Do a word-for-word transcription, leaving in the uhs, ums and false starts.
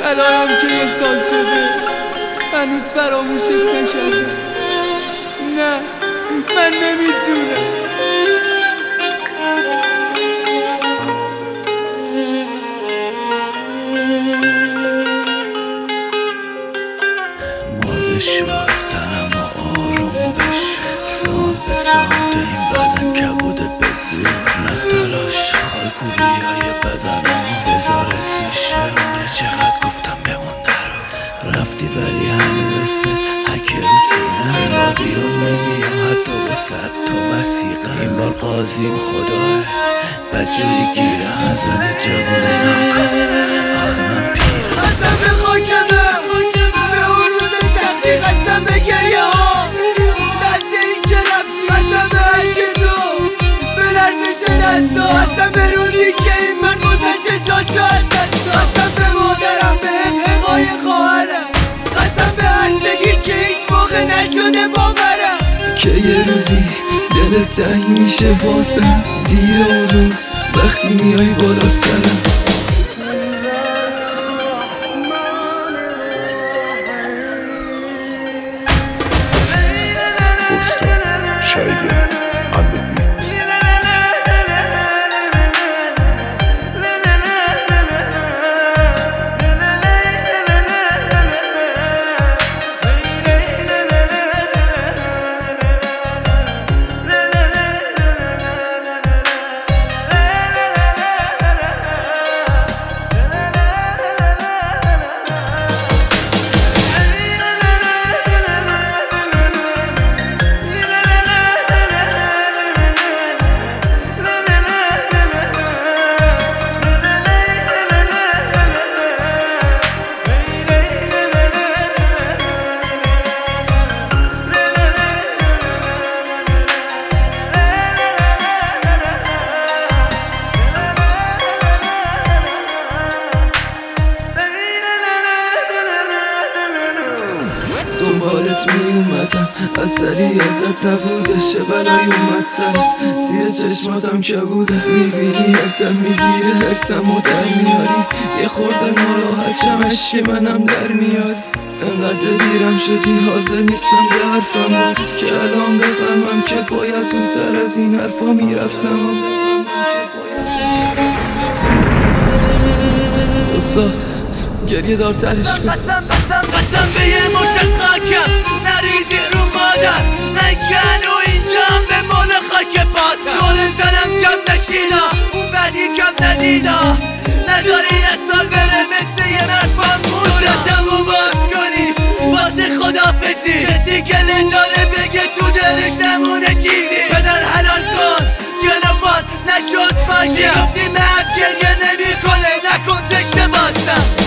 الانم که یه سال شده هنوز فراموشت نکرده. نه من نمیتونم. ماده شد تنم و آروم بشد، سان به سانت این بدن کبوده به زور نتراش خالکوبی های بدنم بذار اسمش بمونه. چقدر گفتم بمون نرو، رفتی ولی هنو اسمت حکه رو سینه. این بار بیرون نمیام حتی با صد تا وسیقه. این بار قاضیم خداه بدجوری گیرم ازن جوون ناکام. آخه من پیرم قسم به خاکمه، به اون روز تختی، قسم به گریه ها، دست این که رفت، قسم به عشق تو، به لرزش دستا، قسم به روزی که این من بزن چشاشو از دستا، قسم به مادرم، به حقهای خواهرم، قسم به هستگی که هیچ موقع نشده باورم. که یه روزی دلت تنگ میشه واسم، دیر و روز وقتی میای بالا سرم. Shaggy on the beat. دنبالت می اومدم اثری ازت نبوده، چه بلایی اومد سرت، زیر چشماتم که بوده. میبینی هرسم میگیره، هرسمو در میاری، یه خورده ناراحت شم عشقی منم در میاری. انقدر بیرم شدی حاضر نیستم به حرفم بار، که الان بفهمم که باید زودتر از این حرفا میرفتم. استاد گریه دار ترش کن. قسم به یه مش از خاکم نریزی رو مادر، من که و اینجام به مال خاک پاتم. دور زنم جمع نشیدا، اون بدی کم ندیدا، نداری سال بره مثل یه مرفان مودا. صورتمو باز کنی واسه خدافزی، کسی گله داره بگه تو دلش نمونه چیزی. بدن حلال کن جلوات نشد پاشم، گفتی مرد گریه نمی کنه نکن زشته بازم.